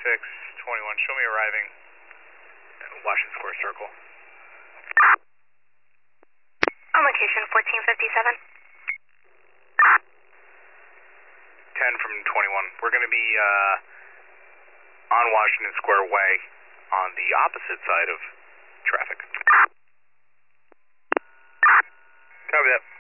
621, show me arriving at Washington Square Circle. On location, 1457. 10 from 21. We're going to be on Washington Square Way on the opposite side of traffic. Copy that.